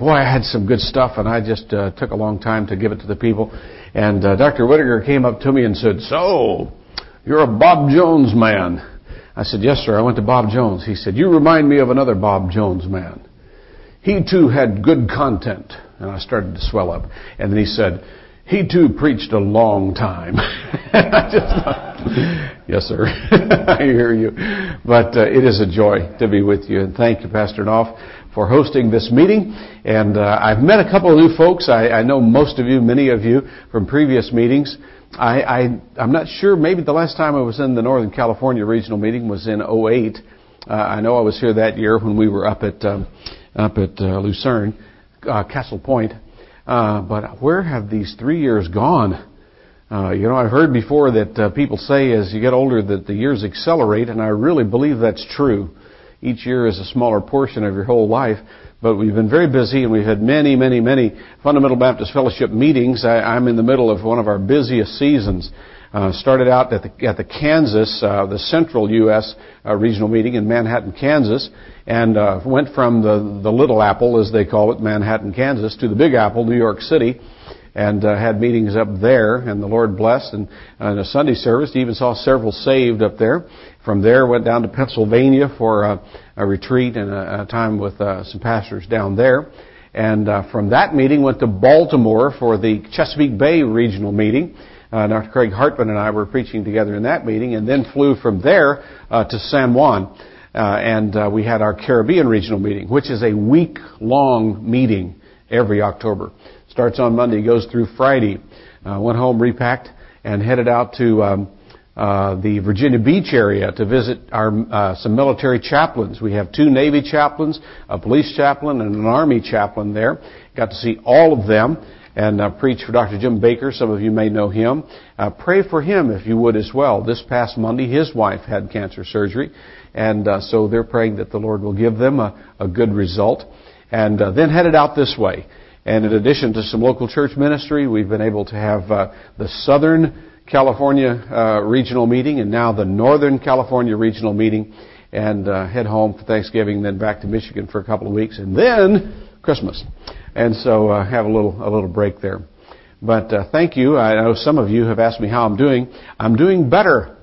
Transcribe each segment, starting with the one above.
boy, I had some good stuff, and I just took a long time to give it to the people. And Dr. Whittaker came up to me and said, "So, you're a Bob Jones man." I said, "Yes, sir, I went to Bob Jones." He said, "You remind me of another Bob Jones man. He, too, had good content." And I started to swell up. And then he said, "He, too, preached a long time." And I just thought, yes, sir, I hear you. But it is a joy to be with you. And thank you, Pastor Knopf, for hosting this meeting. And I've met a couple of new folks. I know most of you, many of you, from previous meetings. I'm not sure, maybe the last time I was in the Northern California regional meeting was in 2008. I know I was here that year when we were up at Lucerne, Castle Point. But where have these 3 years gone? I've heard before that people say as you get older that the years accelerate, and I really believe that's true. Each year is a smaller portion of your whole life. But we've been very busy, and we've had many, many, many Fundamental Baptist Fellowship meetings. I'm in the middle of one of our busiest seasons. Started out at the Kansas, the Central U.S. Regional meeting in Manhattan, Kansas, and went from the Little Apple, as they call it, Manhattan, Kansas, to the Big Apple, New York City, and had meetings up there, and the Lord blessed, and a Sunday service. Even saw several saved up there. From there, went down to Pennsylvania for a retreat and a time with some pastors down there. And from that meeting, went to Baltimore for the Chesapeake Bay Regional meeting. Dr. Craig Hartman and I were preaching together in that meeting, and then flew from there to San Juan. And we had our Caribbean Regional meeting, which is a week-long meeting every October. Starts on Monday, goes through Friday. Went home, repacked, and headed out to the Virginia Beach area to visit some military chaplains. We have 2 Navy chaplains, a police chaplain, and an Army chaplain there. Got to see all of them and preach for Dr. Jim Baker. Some of you may know him. Pray for him if you would as well. This past Monday, his wife had cancer surgery, and so they're praying that the Lord will give them a good result. And then headed out this way. And in addition to some local church ministry, we've been able to have the Southern California regional meeting, and now the Northern California regional meeting, and head home for Thanksgiving, then back to Michigan for a couple of weeks, and then Christmas. And so have a little break there. But thank you. I know some of you have asked me how I'm doing. I'm doing better.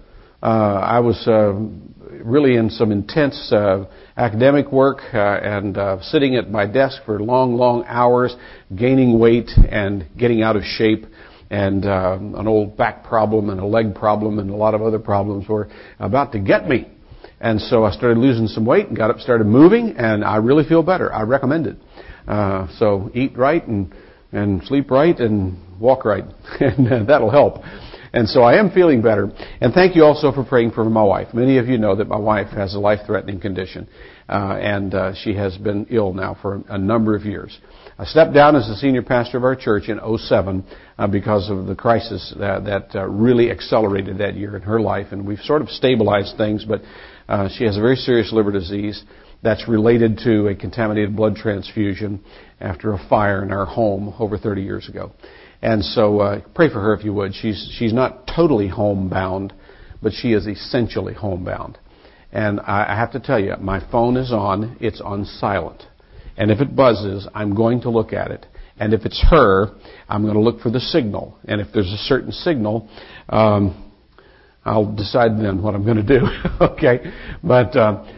I was really in some intense academic work and sitting at my desk for long hours, gaining weight and getting out of shape. And an old back problem and a leg problem and a lot of other problems were about to get me. And so I started losing some weight and got up, started moving, and I really feel better. I recommend it. So eat right and sleep right and walk right, and that'll help. And so I am feeling better. And thank you also for praying for my wife. Many of you know that my wife has a life-threatening condition, and she has been ill now for a number of years. I stepped down as the senior pastor of our church in 2007 because of the crisis that really accelerated that year in her life. And we've sort of stabilized things, but she has a very serious liver disease that's related to a contaminated blood transfusion after a fire in our home over 30 years ago. And so pray for her if you would. She's not totally homebound, but she is essentially homebound. And I have to tell you, my phone is on. It's on silent. And if it buzzes, I'm going to look at it. And if it's her, I'm going to look for the signal. And if there's a certain signal, I'll decide then what I'm going to do. Okay? But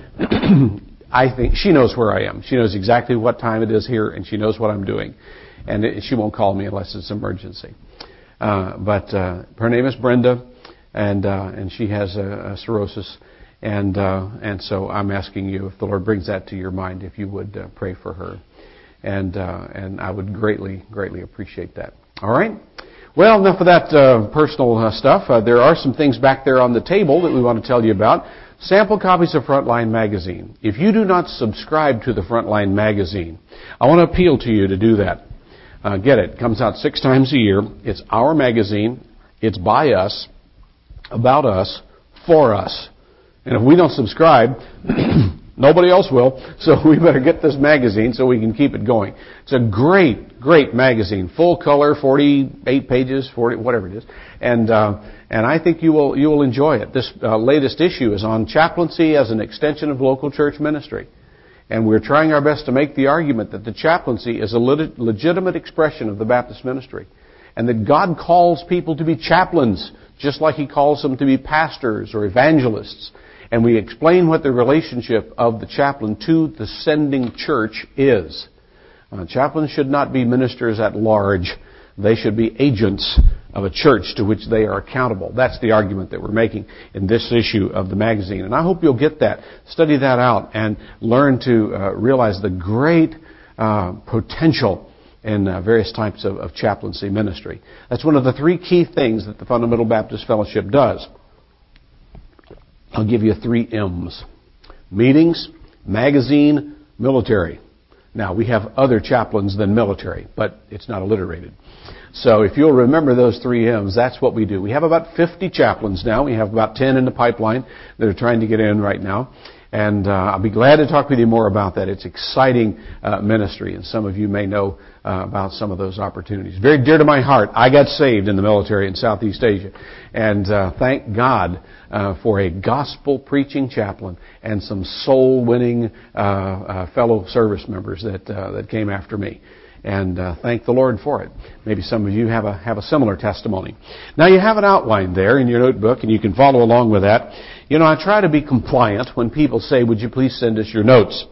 I think she knows where I am. She knows exactly what time it is here, and she knows what I'm doing. And she won't call me unless it's an emergency. But her name is Brenda, and she has a cirrhosis. And so I'm asking you, if the Lord brings that to your mind, if you would pray for her. And I would greatly appreciate that. All right? Well, enough of that personal stuff. There are some things back there on the table that we want to tell you about. Sample copies of Frontline Magazine. If you do not subscribe to the Frontline Magazine, I want to appeal to you to do that. Get it. It comes out 6 times a year. It's our magazine. It's by us, about us, for us. And if we don't subscribe, nobody else will. So we better get this magazine so we can keep it going. It's a great magazine. Full color, 48 pages, 40, whatever it is. And I think you will enjoy it. This latest issue is on chaplaincy as an extension of local church ministry. And we're trying our best to make the argument that the chaplaincy is a legitimate expression of the Baptist ministry. And that God calls people to be chaplains, just like He calls them to be pastors or evangelists. And we explain what the relationship of the chaplain to the sending church is. Chaplains should not be ministers at large. They should be agents of a church to which they are accountable. That's the argument that we're making in this issue of the magazine. And I hope you'll get that, study that out, and learn to realize the great potential in various types of chaplaincy ministry. That's one of the three key things that the Fundamental Baptist Fellowship does. I'll give you 3 M's. Meetings, magazine, military. Now, we have other chaplains than military, but it's not alliterated. So if you'll remember those 3 M's, that's what we do. We have about 50 chaplains now. We have about 10 in the pipeline that are trying to get in right now. And I'll be glad to talk with you more about that. It's exciting ministry, and some of you may know about some of those opportunities. Very dear to my heart. I got saved in the military in Southeast Asia. And thank God for a gospel-preaching chaplain and some soul-winning fellow service members that came after me. And thank the Lord for it. Maybe some of you have a similar testimony. Now you have an outline there in your notebook, and you can follow along with that. You know, I try to be compliant when people say, "Would you please send us your notes?"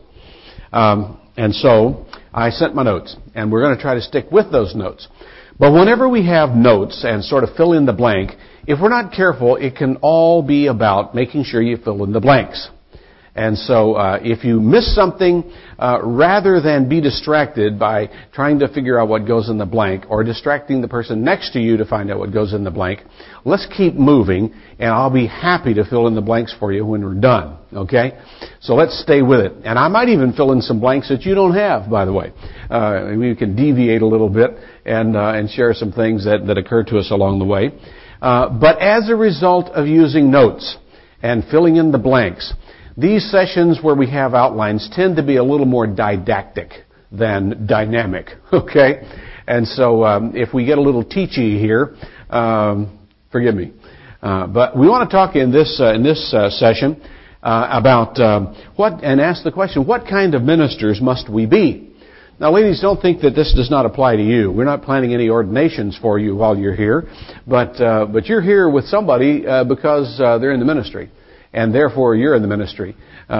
And so I sent my notes, and we're going to try to stick with those notes. But whenever we have notes and sort of fill in the blank, if we're not careful, it can all be about making sure you fill in the blanks. And so if you miss something, rather than be distracted by trying to figure out what goes in the blank or distracting the person next to you to find out what goes in the blank, let's keep moving, and I'll be happy to fill in the blanks for you when we're done. Okay? So let's stay with it. And I might even fill in some blanks that you don't have, by the way. We can deviate a little bit and share some things that occur to us along the way. But as a result of using notes and filling in the blanks, these sessions where we have outlines tend to be a little more didactic than dynamic, okay? And so if we get a little teachy here, forgive me. But we want to talk in this session about and ask the question, what kind of ministers must we be? Now, ladies, don't think that this does not apply to you. We're not planning any ordinations for you while you're here, but you're here with somebody because they're in the ministry. And therefore, you're in the ministry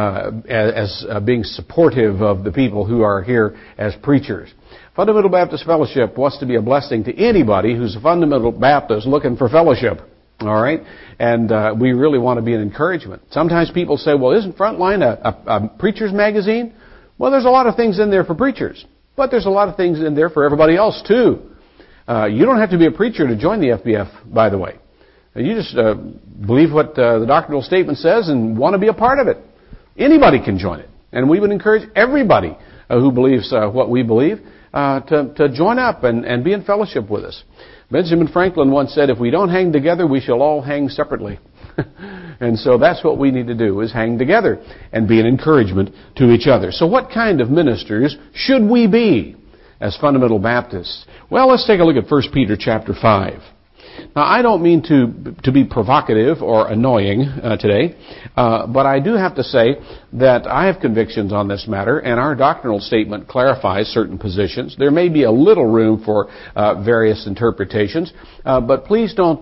as being supportive of the people who are here as preachers. Fundamental Baptist Fellowship wants to be a blessing to anybody who's a Fundamental Baptist looking for fellowship. All right? And we really want to be an encouragement. Sometimes people say, well, isn't Frontline a preacher's magazine? Well, there's a lot of things in there for preachers. But there's a lot of things in there for everybody else, too. You don't have to be a preacher to join the FBF, by the way. You just believe what the doctrinal statement says and want to be a part of it. Anybody can join it. And we would encourage everybody who believes what we believe to join up and be in fellowship with us. Benjamin Franklin once said, if we don't hang together, we shall all hang separately. And so that's what we need to do, is hang together and be an encouragement to each other. So what kind of ministers should we be as Fundamental Baptists? Well, let's take a look at 1 Peter chapter 5. Now, I don't mean to be provocative or annoying today, but I do have to say that I have convictions on this matter, and our doctrinal statement clarifies certain positions. There may be a little room for various interpretations, but please don't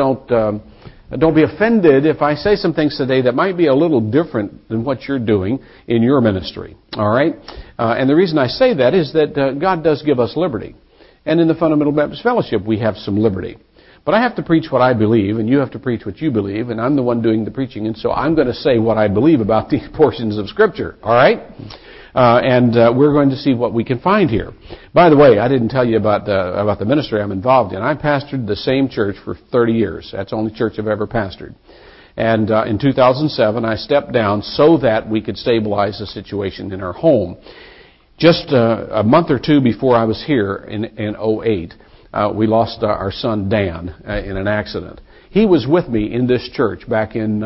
be offended if I say some things today that might be a little different than what you're doing in your ministry. All right? And the reason I say that is that God does give us liberty. And in the Fundamental Baptist Fellowship, we have some liberty. But I have to preach what I believe, and you have to preach what you believe, and I'm the one doing the preaching, and so I'm going to say what I believe about these portions of Scripture, all right? And we're going to see what we can find here. By the way, I didn't tell you about the ministry I'm involved in. I pastored the same church for 30 years. That's the only church I've ever pastored. And in 2007, I stepped down so that we could stabilize the situation in our home. Just a month or two before I was here in 2008, we lost our son Dan in an accident. He was with me in this church back in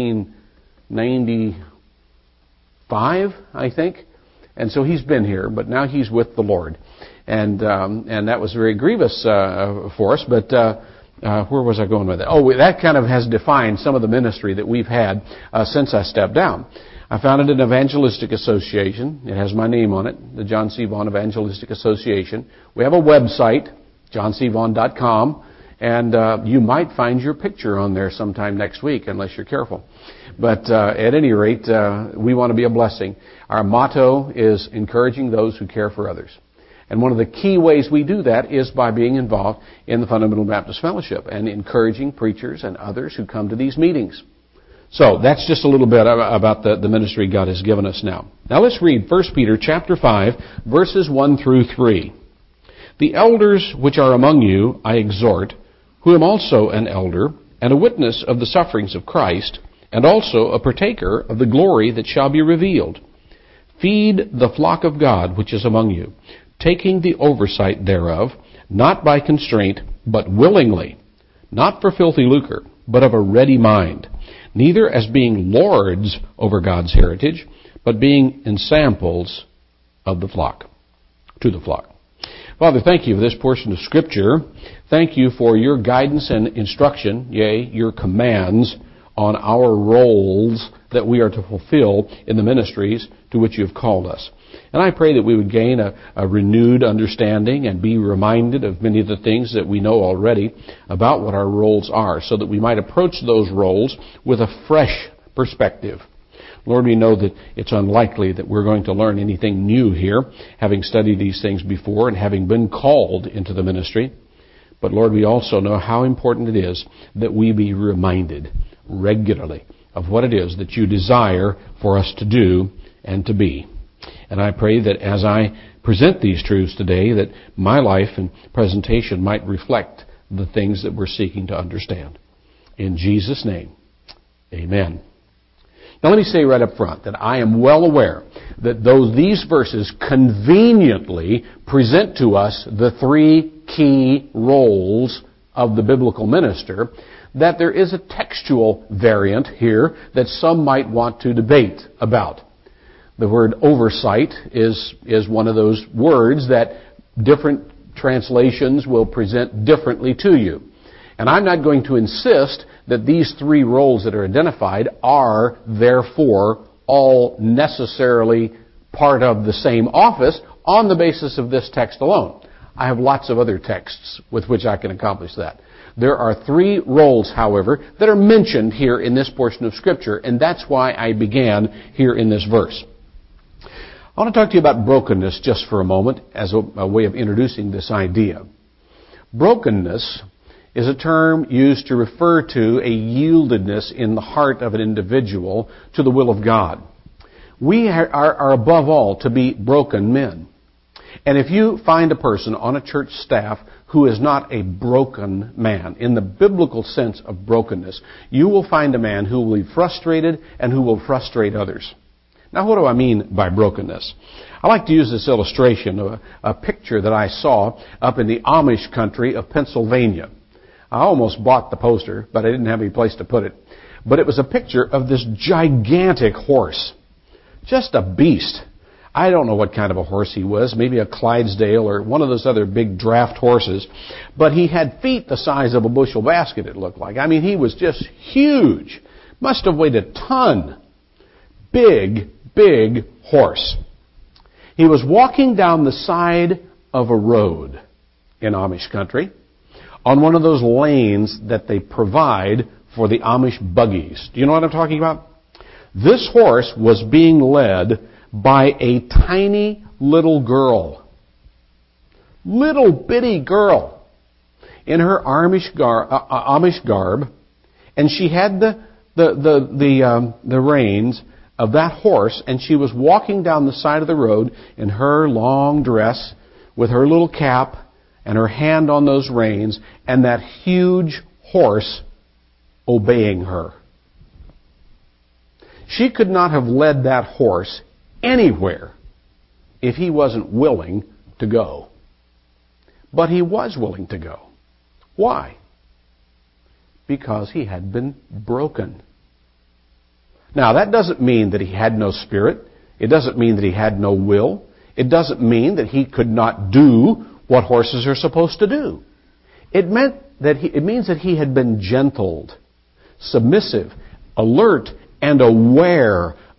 1995, I think. And so he's been here, but now he's with the Lord. And that was very grievous for us, but where was I going with that? Oh, that kind of has defined some of the ministry that we've had since I stepped down. I founded an evangelistic association. It has my name on it, the John C. Vaughn Evangelistic Association. We have a website, johncvaughn.com, and you might find your picture on there sometime next week, unless you're careful. But at any rate, we want to be a blessing. Our motto is encouraging those who care for others. And one of the key ways we do that is by being involved in the Fundamental Baptist Fellowship and encouraging preachers and others who come to these meetings. So that's just a little bit about the ministry God has given us now. Now let's read 1 Peter chapter 5, verses 1 through 3. The elders which are among you I exhort, who am also an elder, and a witness of the sufferings of Christ, and also a partaker of the glory that shall be revealed. Feed the flock of God which is among you, taking the oversight thereof, not by constraint, but willingly, not for filthy lucre, but of a ready mind, neither as being lords over God's heritage, but being ensamples of the flock, to the flock. Father, thank you for this portion of Scripture. Thank you for your guidance and instruction, yea, your commands on our roles that we are to fulfill in the ministries to which you have called us. And I pray that we would gain a renewed understanding and be reminded of many of the things that we know already about what our roles are, so that we might approach those roles with a fresh perspective. Lord, we know that it's unlikely that we're going to learn anything new here, having studied these things before and having been called into the ministry. But Lord, we also know how important it is that we be reminded regularly of what it is that you desire for us to do and to be. And I pray that as I present these truths today, that my life and presentation might reflect the things that we're seeking to understand. In Jesus' name, amen. Now let me say right up front that I am well aware that though these verses conveniently present to us the three key roles of the biblical minister, that there is a textual variant here that some might want to debate about. The word oversight is one of those words that different translations will present differently to you. And I'm not going to insist that these three roles that are identified are, therefore, all necessarily part of the same office on the basis of this text alone. I have lots of other texts with which I can accomplish that. There are three roles, however, that are mentioned here in this portion of Scripture, and that's why I began here in this verse. I want to talk to you about brokenness just for a moment as a way of introducing this idea. Brokenness is a term used to refer to a yieldedness in the heart of an individual to the will of God. We are above all to be broken men. And if you find a person on a church staff who is not a broken man, in the biblical sense of brokenness, you will find a man who will be frustrated and who will frustrate others. Now, what do I mean by brokenness? I like to use this illustration of a picture that I saw up in the Amish country of Pennsylvania. I almost bought the poster, but I didn't have any place to put it. But it was a picture of this gigantic horse. Just a beast. I don't know what kind of a horse he was, maybe a Clydesdale or one of those other big draft horses. But he had feet the size of a bushel basket, it looked like. I mean, he was just huge. Must have weighed a ton. Big horse. He was walking down the side of a road in Amish country on one of those lanes that they provide for the Amish buggies. Do you know what I'm talking about? This horse was being led by a tiny little girl. Little bitty girl in her Amish garb, and she had the reins of that horse, and she was walking down the side of the road in her long dress with her little cap and her hand on those reins, and that huge horse obeying her. She could not have led that horse anywhere if he wasn't willing to go. But he was willing to go. Why? Because he had been broken. Now, that doesn't mean that he had no spirit. It doesn't mean that he had no will. It doesn't mean that he could not do what horses are supposed to do. It means that he had been gentled, submissive, alert, and aware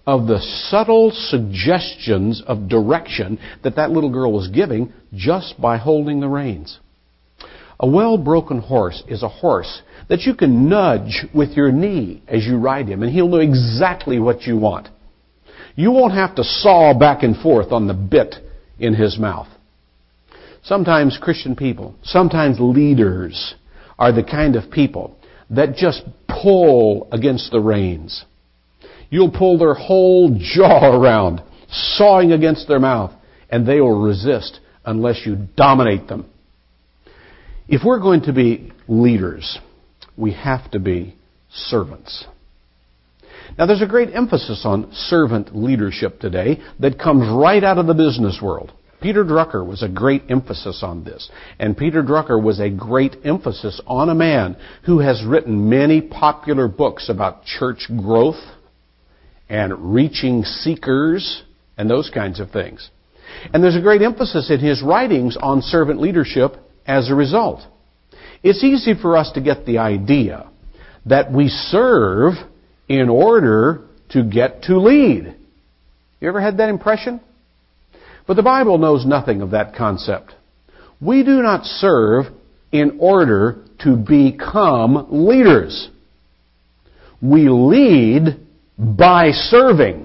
of the subtle suggestions of direction that little girl was giving just by holding the reins. A well-broken horse is a horse that you can nudge with your knee as you ride him, and he'll know exactly what you want. You won't have to saw back and forth on the bit in his mouth. Sometimes Christian people, sometimes leaders, are the kind of people that just pull against the reins. You'll pull their whole jaw around, sawing against their mouth, and they will resist unless you dominate them. If we're going to be leaders, we have to be servants. Now, there's a great emphasis on servant leadership today that comes right out of the business world. Peter Drucker was a great emphasis on this. And Peter Drucker was a great emphasis on a man who has written many popular books about church growth and reaching seekers and those kinds of things. And there's a great emphasis in his writings on servant leadership as a result. It's easy for us to get the idea that we serve in order to get to lead. You ever had that impression? But the Bible knows nothing of that concept. We do not serve in order to become leaders. We lead by serving.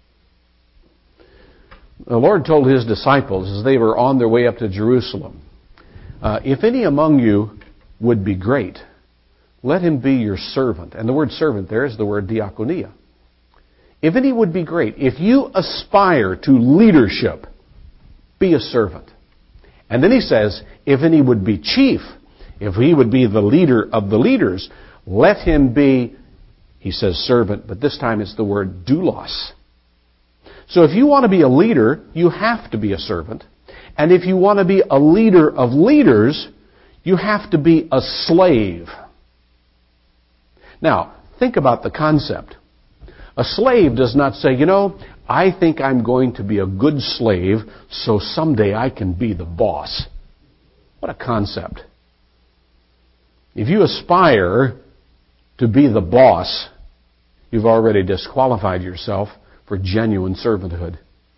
The Lord told His disciples as they were on their way up to Jerusalem, if any among you would be great, let him be your servant. And the word servant there is the word diakonia. If any would be great, if you aspire to leadership, be a servant. And then he says, if any would be chief, if he would be the leader of the leaders, let him be, he says servant, but this time it's the word doulos. So if you want to be a leader, you have to be a servant. And if you want to be a leader of leaders, you have to be a slave. Now, think about the concept. A slave does not say, I think I'm going to be a good slave so someday I can be the boss. What a concept. If you aspire to be the boss, you've already disqualified yourself for genuine servanthood.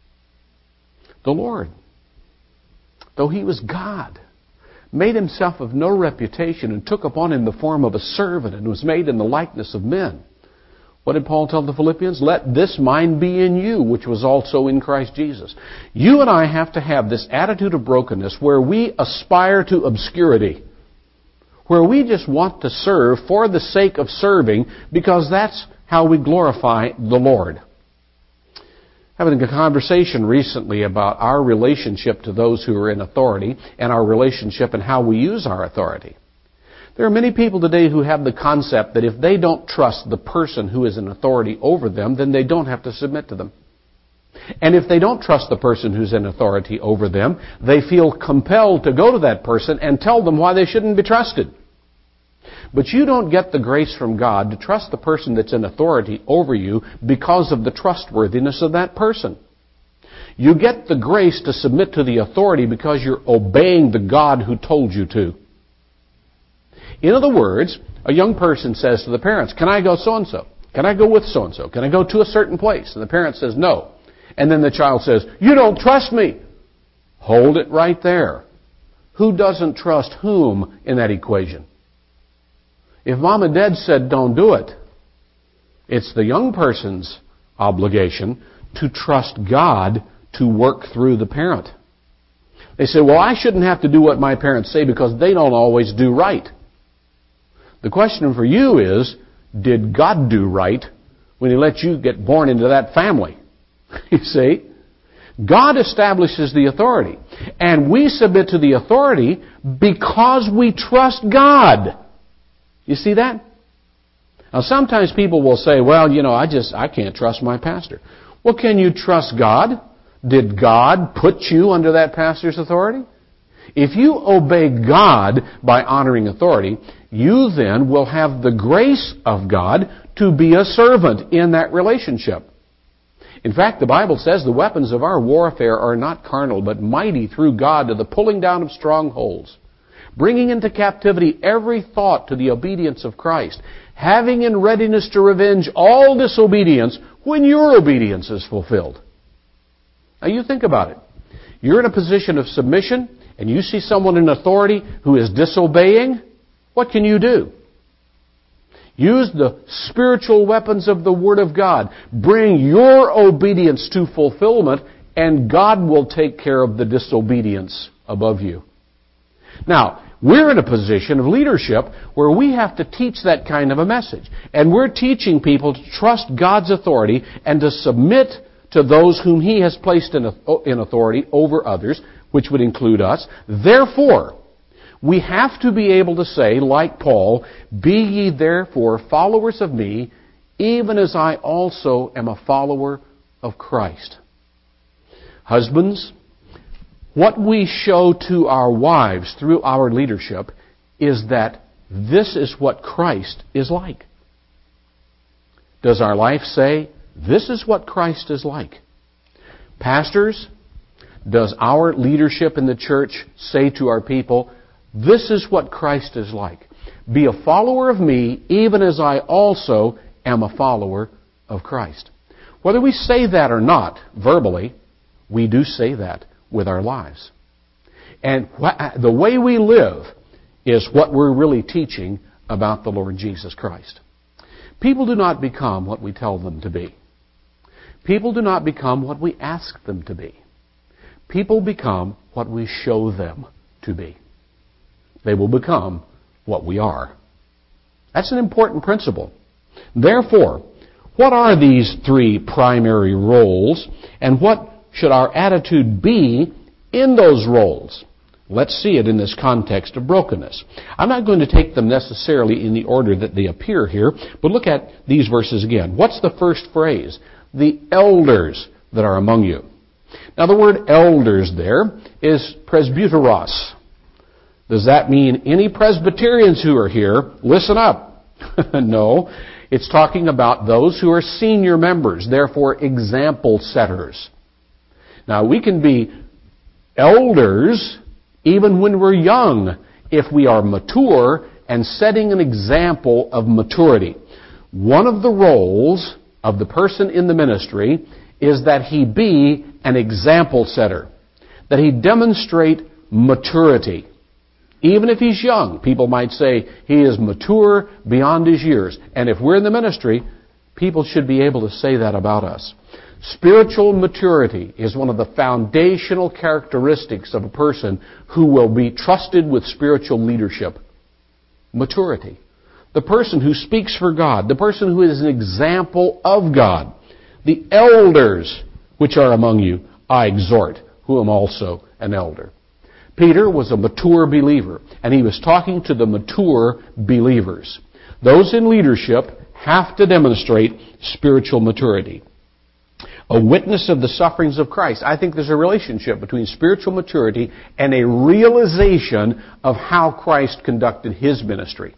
The Lord, though He was God, made Himself of no reputation and took upon Him the form of a servant and was made in the likeness of men. What did Paul tell the Philippians? Let this mind be in you, which was also in Christ Jesus. You and I have to have this attitude of brokenness where we aspire to obscurity, where we just want to serve for the sake of serving because that's how we glorify the Lord. Having a conversation recently about our relationship to those who are in authority and our relationship and how we use our authority. There are many people today who have the concept that if they don't trust the person who is in authority over them, then they don't have to submit to them. And if they don't trust the person who's in authority over them, they feel compelled to go to that person and tell them why they shouldn't be trusted. But you don't get the grace from God to trust the person that's in authority over you because of the trustworthiness of that person. You get the grace to submit to the authority because you're obeying the God who told you to. In other words, a young person says to the parents, can I go so-and-so? Can I go with so-and-so? Can I go to a certain place? And the parent says no. And then the child says, you don't trust me. Hold it right there. Who doesn't trust whom in that equation? If mom and dad said don't do it, it's the young person's obligation to trust God to work through the parent. They say, well, I shouldn't have to do what my parents say because they don't always do right. The question for you is, did God do right when He let you get born into that family? You see? God establishes the authority. And we submit to the authority because we trust God. You see that? Now sometimes people will say, well, I can't trust my pastor. Well, can you trust God? Did God put you under that pastor's authority? If you obey God by honoring authority, you then will have the grace of God to be a servant in that relationship. In fact, the Bible says the weapons of our warfare are not carnal, but mighty through God to the pulling down of strongholds, bringing into captivity every thought to the obedience of Christ, having in readiness to revenge all disobedience when your obedience is fulfilled. Now you think about it. You're in a position of submission, and you see someone in authority who is disobeying. What can you do? Use the spiritual weapons of the Word of God. Bring your obedience to fulfillment, and God will take care of the disobedience above you. Now, we're in a position of leadership where we have to teach that kind of a message. And we're teaching people to trust God's authority and to submit to those whom He has placed in authority over others, which would include us. Therefore, we have to be able to say, like Paul, "Be ye therefore followers of me, even as I also am a follower of Christ." Husbands, what we show to our wives through our leadership is that this is what Christ is like. Does our life say, "This is what Christ is like"? Pastors, does our leadership in the church say to our people, "This is what Christ is like. Be a follower of me, even as I also am a follower of Christ"? Whether we say that or not verbally, we do say that with our lives. And the way we live is what we're really teaching about the Lord Jesus Christ. People do not become what we tell them to be. People do not become what we ask them to be. People become what we show them to be. They will become what we are. That's an important principle. Therefore, what are these three primary roles, and what should our attitude be in those roles? Let's see it in this context of brokenness. I'm not going to take them necessarily in the order that they appear here, but look at these verses again. What's the first phrase? The elders that are among you. Now the word elders there is presbyteros. Does that mean any Presbyterians who are here, listen up? No. It's talking about those who are senior members, therefore example setters. Now, we can be elders even when we're young if we are mature and setting an example of maturity. One of the roles of the person in the ministry is that he be an example setter, that he demonstrate maturity. Even if he's young, people might say he is mature beyond his years. And if we're in the ministry, people should be able to say that about us. Spiritual maturity is one of the foundational characteristics of a person who will be trusted with spiritual leadership. Maturity. The person who speaks for God. The person who is an example of God. The elders which are among you, I exhort, who am also an elder. Peter was a mature believer, and he was talking to the mature believers. Those in leadership have to demonstrate spiritual maturity. A witness of the sufferings of Christ. I think there's a relationship between spiritual maturity and a realization of how Christ conducted His ministry.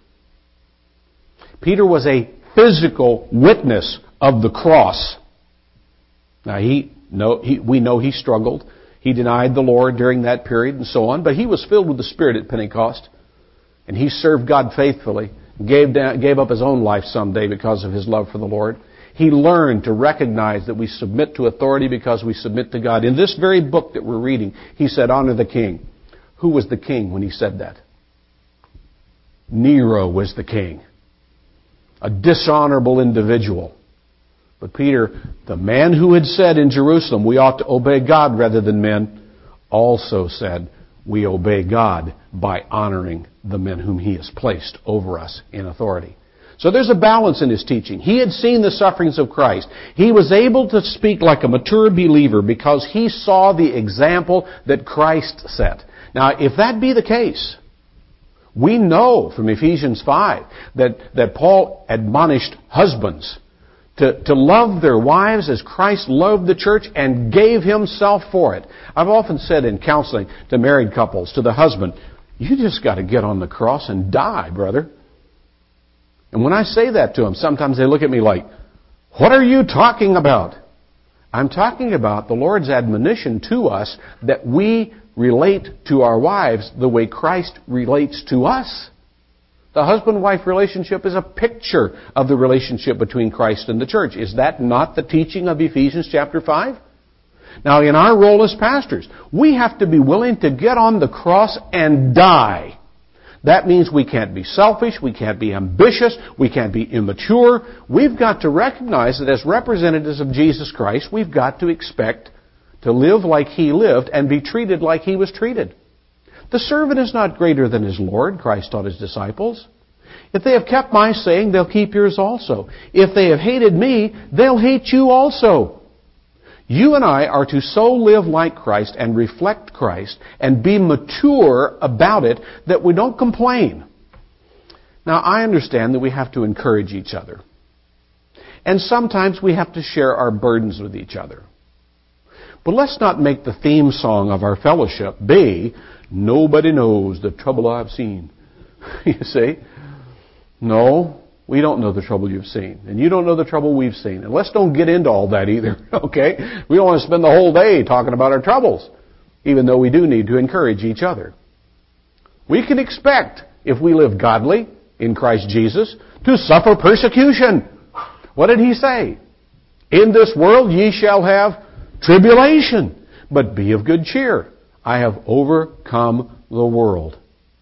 Peter was a physical witness of the cross. Now, we know he struggled. He denied the Lord during that period and so on, but he was filled with the Spirit at Pentecost, and he served God faithfully, gave up his own life someday because of his love for the Lord. He learned to recognize that we submit to authority because we submit to God. In this very book that we're reading, he said, "Honor the king." Who was the king when he said that? Nero was the king. A dishonorable individual. But Peter, the man who had said in Jerusalem, we ought to obey God rather than men, also said, we obey God by honoring the men whom He has placed over us in authority. So there's a balance in his teaching. He had seen the sufferings of Christ. He was able to speak like a mature believer because he saw the example that Christ set. Now, if that be the case, we know from Ephesians 5 that Paul admonished husbands to love their wives as Christ loved the church and gave Himself for it. I've often said in counseling to married couples, to the husband, you just got to get on the cross and die, brother. And when I say that to them, sometimes they look at me like, what are you talking about? I'm talking about the Lord's admonition to us that we relate to our wives the way Christ relates to us. The husband-wife relationship is a picture of the relationship between Christ and the church. Is that not the teaching of Ephesians chapter 5? Now, in our role as pastors, we have to be willing to get on the cross and die. That means we can't be selfish, we can't be ambitious, we can't be immature. We've got to recognize that as representatives of Jesus Christ, we've got to expect to live like He lived and be treated like He was treated. The servant is not greater than his Lord, Christ taught His disciples. If they have kept my saying, they'll keep yours also. If they have hated me, they'll hate you also. You and I are to so live like Christ and reflect Christ and be mature about it that we don't complain. Now, I understand that we have to encourage each other. And sometimes we have to share our burdens with each other. But let's not make the theme song of our fellowship be, nobody knows the trouble I've seen. You see? No, we don't know the trouble you've seen. And you don't know the trouble we've seen. And let's don't get into all that either, okay? We don't want to spend the whole day talking about our troubles, even though we do need to encourage each other. We can expect, if we live godly in Christ Jesus, to suffer persecution. What did He say? In this world ye shall have tribulation, but be of good cheer. I have overcome the world.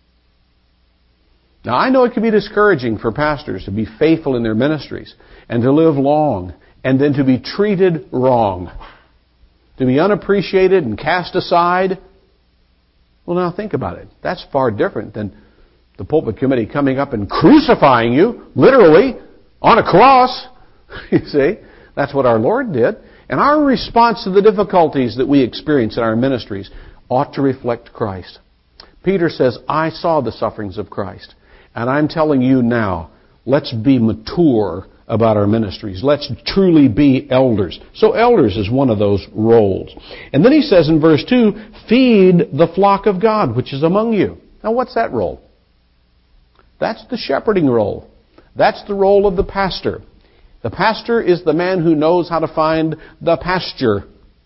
Now, I know it can be discouraging for pastors to be faithful in their ministries and to live long and then to be treated wrong, to be unappreciated and cast aside. Well, now think about it. That's far different than the pulpit committee coming up and crucifying you, literally, on a cross. You see, that's what our Lord did. And our response to the difficulties that we experience in our ministries ought to reflect Christ. Peter says, I saw the sufferings of Christ. And I'm telling you now, let's be mature about our ministries. Let's truly be elders. So elders is one of those roles. And then he says in verse 2, feed the flock of God, which is among you. Now what's that role? That's the shepherding role. That's the role of the pastor. The pastor is the man who knows how to find the pasture.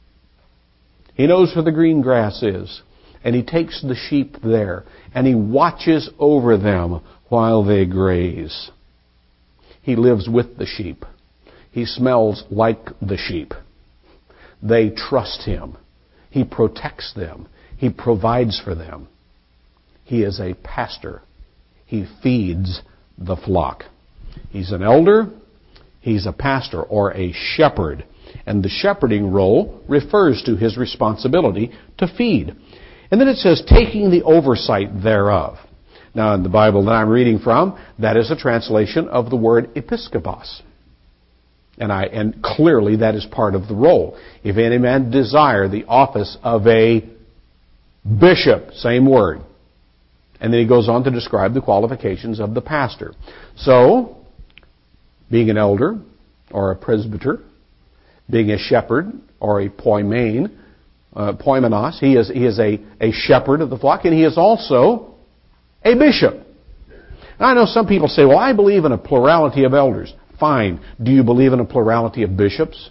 He knows where the green grass is. And he takes the sheep there. And he watches over them while they graze. He lives with the sheep. He smells like the sheep. They trust him. He protects them. He provides for them. He is a pastor. He feeds the flock. He's an elder. He's a pastor or a shepherd. And the shepherding role refers to his responsibility to feed. And then it says, taking the oversight thereof. Now, in the Bible that I'm reading from, that is a translation of the word episkopos. And clearly that is part of the role. If any man desire the office of a bishop, same word. And then he goes on to describe the qualifications of the pastor. So, being an elder or a presbyter, being a shepherd or a poimenos, he is a shepherd of the flock, and he is also a bishop. Now, I know some people say, well, I believe in a plurality of elders. Fine. Do you believe in a plurality of bishops?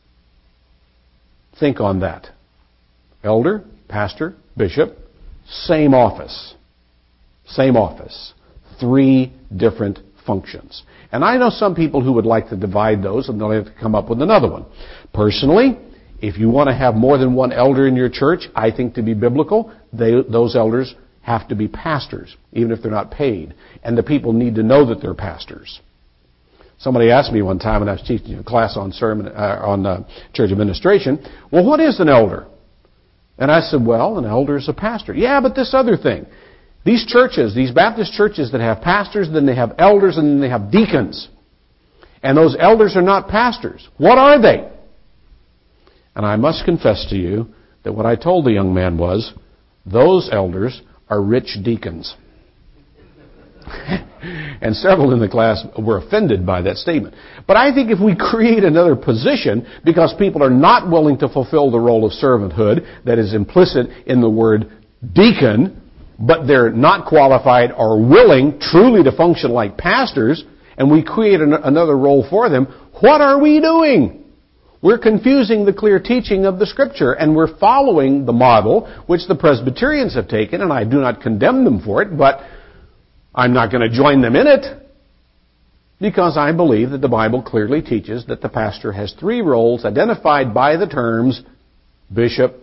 Think on that. Elder, pastor, bishop, same office. Same office. 3 different functions. And I know some people who would like to divide those, and they'll have to come up with another one. Personally, if you want to have more than one elder in your church, I think to be biblical, those elders have to be pastors, even if they're not paid. And the people need to know that they're pastors. Somebody asked me one time when I was teaching a class on church administration, well, what is an elder? And I said, well, an elder is a pastor. Yeah, but this other thing. These churches, these Baptist churches that have pastors, then they have elders, and then they have deacons. And those elders are not pastors. What are they? And I must confess to you that what I told the young man was, those elders are rich deacons. And several in the class were offended by that statement. But I think if we create another position, because people are not willing to fulfill the role of servanthood that is implicit in the word deacon, but they're not qualified or willing truly to function like pastors, and we create another role for them, what are we doing? We're confusing the clear teaching of the Scripture, and we're following the model which the Presbyterians have taken, and I do not condemn them for it, but I'm not going to join them in it, because I believe that the Bible clearly teaches that the pastor has three roles identified by the terms bishop,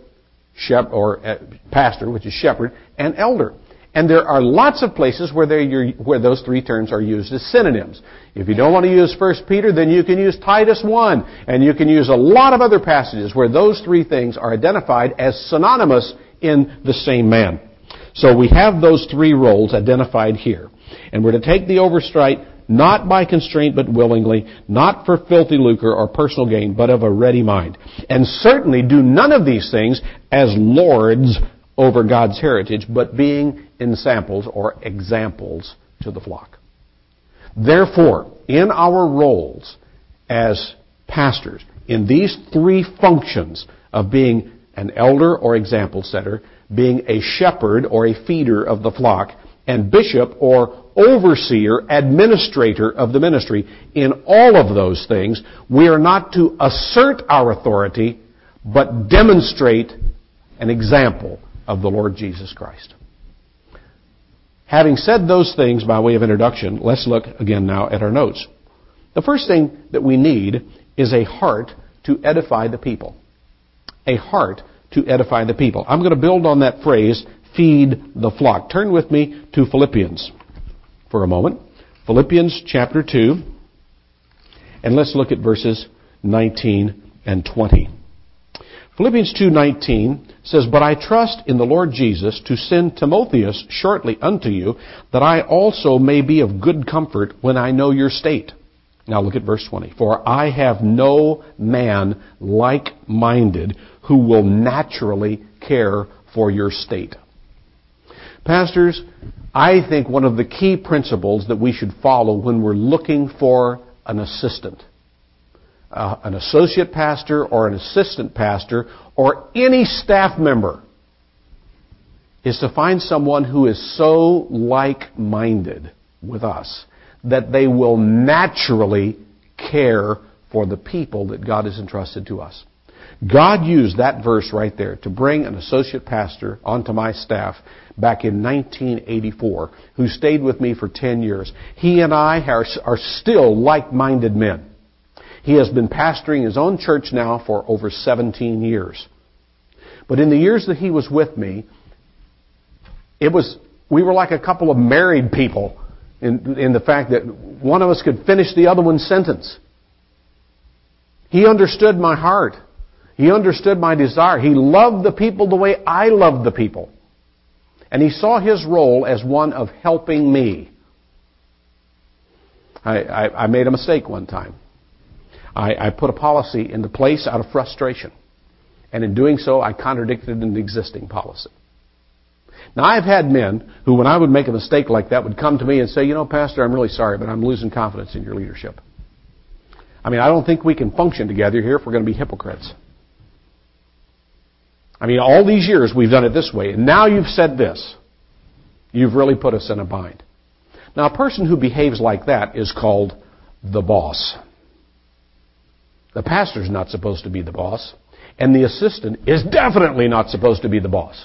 pastor, which is shepherd, and elder. And there are lots of places where those three terms are used as synonyms. If you don't want to use 1 Peter, then you can use Titus 1, and you can use a lot of other passages where those three things are identified as synonymous in the same man. So we have those three roles identified here. And we're to take the oversight not by constraint but willingly, not for filthy lucre or personal gain, but of a ready mind. And certainly do none of these things as lords over God's heritage, but being ensamples or examples to the flock. Therefore, in our roles as pastors, in these three functions of being an elder or example setter, being a shepherd or a feeder of the flock, and bishop or overseer, administrator of the ministry, in all of those things, we are not to assert our authority, but demonstrate an example of the Lord Jesus Christ. Having said those things by way of introduction, let's look again now at our notes. The first thing that we need is a heart to edify the people. A heart to edify the people. I'm going to build on that phrase, feed the flock. Turn with me to Philippians for a moment. Philippians chapter 2. And let's look at verses 19 and 20. Philippians 2:19 says, "But I trust in the Lord Jesus to send Timotheus shortly unto you, that I also may be of good comfort when I know your state." Now look at verse 20. "For I have no man like-minded who will naturally care for your state." Pastors, I think one of the key principles that we should follow when we're looking for an assistant, an associate pastor or an assistant pastor or any staff member, is to find someone who is so like-minded with us that they will naturally care for the people that God has entrusted to us. God used that verse right there to bring an associate pastor onto my staff back in 1984, who stayed with me for 10 years. He and I are still like-minded men. He has been pastoring his own church now for over 17 years. But in the years that he was with me, we were like a couple of married people in the fact that one of us could finish the other one's sentence. He understood my heart. He understood my desire. He loved the people the way I loved the people. And he saw his role as one of helping me. I made a mistake one time. I put a policy into place out of frustration. And in doing so, I contradicted an existing policy. Now, I've had men who, when I would make a mistake like that, would come to me and say, "You know, Pastor, I'm really sorry, but I'm losing confidence in your leadership. I mean, I don't think we can function together here if we're going to be hypocrites. I mean, all these years we've done it this way, and now you've said this. You've really put us in a bind." Now, a person who behaves like that is called the boss. The pastor's not supposed to be the boss, and the assistant is definitely not supposed to be the boss.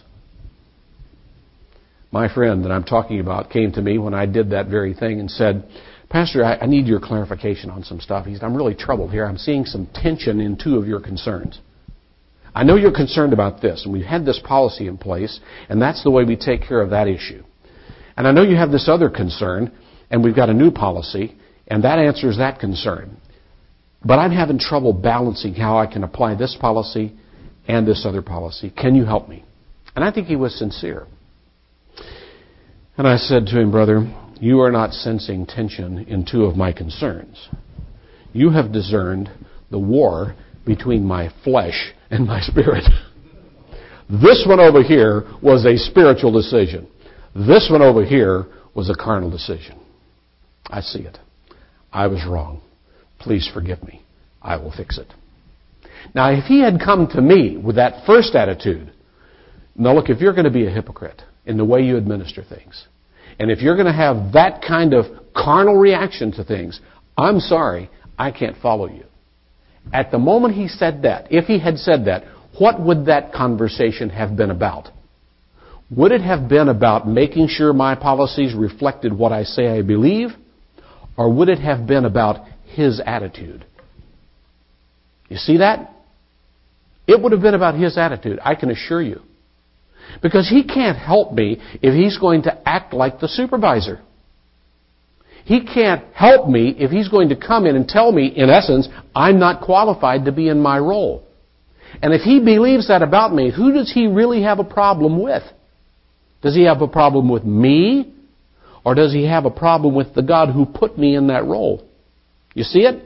My friend that I'm talking about came to me when I did that very thing and said, "Pastor, I need your clarification on some stuff." He said, "I'm really troubled here. I'm seeing some tension in two of your concerns. I know you're concerned about this, and we've had this policy in place, and that's the way we take care of that issue. And I know you have this other concern, and we've got a new policy, and that answers that concern. But I'm having trouble balancing how I can apply this policy and this other policy. Can you help me?" And I think he was sincere. And I said to him, "Brother, you are not sensing tension in two of my concerns. You have discerned the war between my flesh and my spirit. This one over here was a spiritual decision. This one over here was a carnal decision. I see it. I was wrong. Please forgive me. I will fix it." Now, if he had come to me with that first attitude, now look, if you're going to be a hypocrite in the way you administer things, and if you're going to have that kind of carnal reaction to things, I'm sorry, I can't follow you. At the moment he said that, if he had said that, what would that conversation have been about? Would it have been about making sure my policies reflected what I say I believe? Or would it have been about his attitude? You see that? It would have been about his attitude, I can assure you. Because he can't help me if he's going to act like the supervisor. He can't help me if he's going to come in and tell me, in essence, I'm not qualified to be in my role. And if he believes that about me, who does he really have a problem with? Does he have a problem with me? Or does he have a problem with the God who put me in that role? You see it?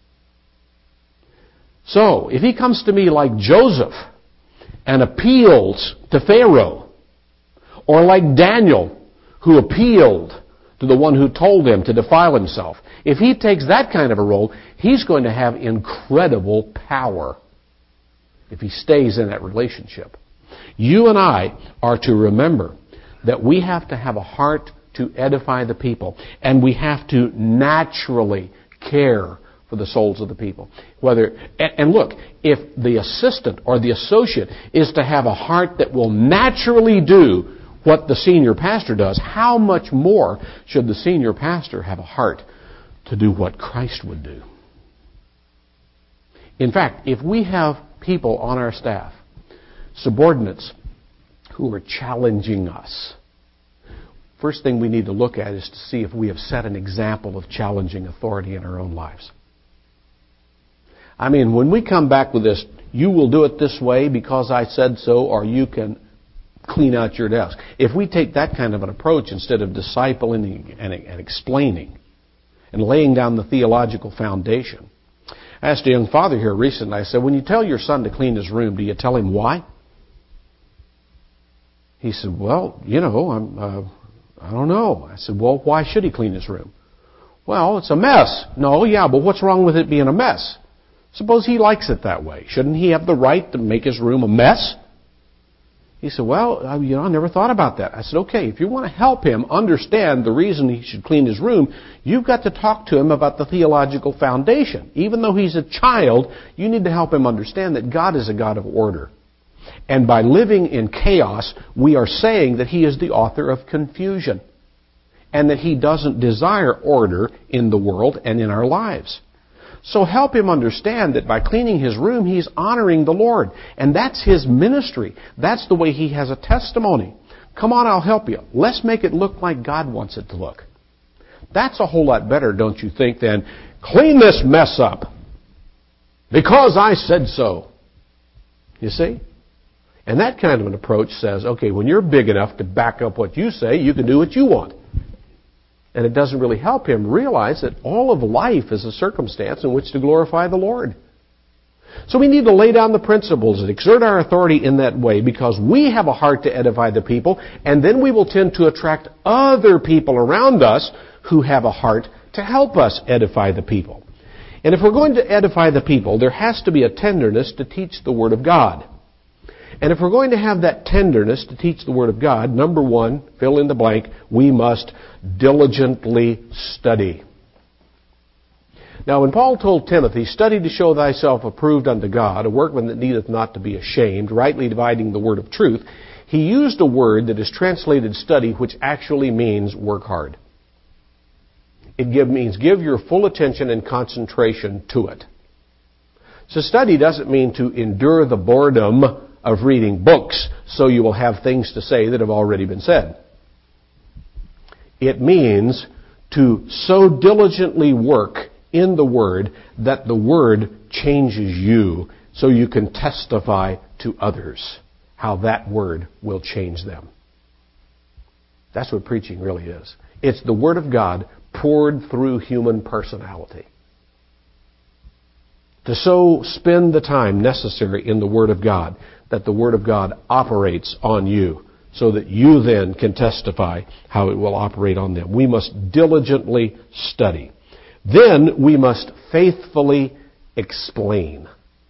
So, if he comes to me like Joseph and appeals to Pharaoh, or like Daniel who appealed to the one who told him to defile himself, if he takes that kind of a role, he's going to have incredible power if he stays in that relationship. You and I are to remember that we have to have a heart to edify the people, and we have to naturally care for the souls of the people. And look, if the assistant or the associate is to have a heart that will naturally do what the senior pastor does, how much more should the senior pastor have a heart to do what Christ would do? In fact, if we have people on our staff, subordinates, who are challenging us, first thing we need to look at is to see if we have set an example of challenging authority in our own lives. I mean, when we come back with this, you will do it this way because I said so, or you can clean out your desk. If we take that kind of an approach instead of discipling and explaining and laying down the theological foundation. I asked a young father here recently, I said, when you tell your son to clean his room, do you tell him why? He said, well, I don't know. I said, well, why should he clean his room? Well, it's a mess. No, yeah, but what's wrong with it being a mess? Suppose he likes it that way. Shouldn't he have the right to make his room a mess? He said, well, I never thought about that. I said, okay, if you want to help him understand the reason he should clean his room, you've got to talk to him about the theological foundation. Even though he's a child, you need to help him understand that God is a God of order. And by living in chaos, we are saying that he is the author of confusion. And that he doesn't desire order in the world and in our lives. So help him understand that by cleaning his room, he's honoring the Lord. And that's his ministry. That's the way he has a testimony. Come on, I'll help you. Let's make it look like God wants it to look. That's a whole lot better, don't you think, than clean this mess up because I said so. You see? And that kind of an approach says, okay, when you're big enough to back up what you say, you can do what you want. And it doesn't really help him realize that all of life is a circumstance in which to glorify the Lord. So we need to lay down the principles and exert our authority in that way because we have a heart to edify the people, and then we will tend to attract other people around us who have a heart to help us edify the people. And if we're going to edify the people, there has to be a tenderness to teach the Word of God. And if we're going to have that tenderness to teach the Word of God, number one, fill in the blank, we must diligently study. Now, when Paul told Timothy, study to show thyself approved unto God, a workman that needeth not to be ashamed, rightly dividing the word of truth, he used a word that is translated study, which actually means work hard. It means give your full attention and concentration to it. So study doesn't mean to endure the boredom of reading books so you will have things to say that have already been said. It means to so diligently work in the Word that the Word changes you so you can testify to others how that Word will change them. That's what preaching really is. It's the Word of God poured through human personality. To so spend the time necessary in the Word of God that the Word of God operates on you so that you then can testify how it will operate on them. We must diligently study. Then we must faithfully explain.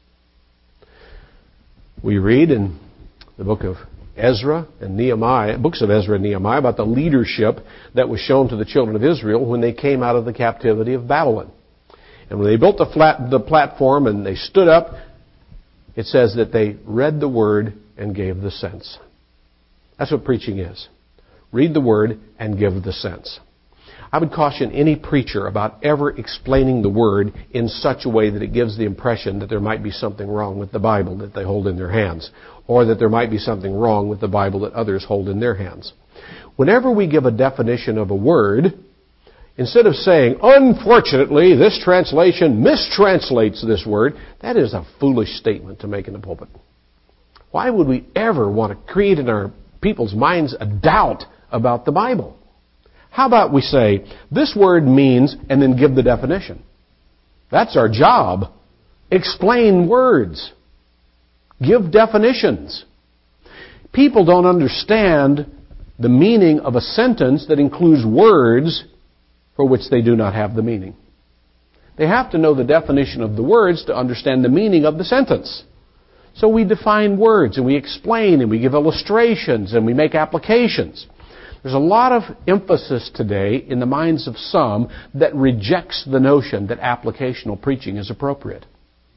We read in the book of Ezra and Nehemiah, books of Ezra and Nehemiah, about the leadership that was shown to the children of Israel when they came out of the captivity of Babylon. And when they built the platform and they stood up, it says that they read the Word and gave the sense. That's what preaching is. Read the Word and give the sense. I would caution any preacher about ever explaining the Word in such a way that it gives the impression that there might be something wrong with the Bible that they hold in their hands, or that there might be something wrong with the Bible that others hold in their hands. Whenever we give a definition of a word, instead of saying, unfortunately, this translation mistranslates this word, that is a foolish statement to make in the pulpit. Why would we ever want to create in our people's minds a doubt about the Bible? How about we say, this word means, and then give the definition. That's our job. Explain words. Give definitions. People don't understand the meaning of a sentence that includes words for which they do not have the meaning. They have to know the definition of the words to understand the meaning of the sentence. So we define words, and we explain, and we give illustrations, and we make applications. There's a lot of emphasis today in the minds of some that rejects the notion that applicational preaching is appropriate,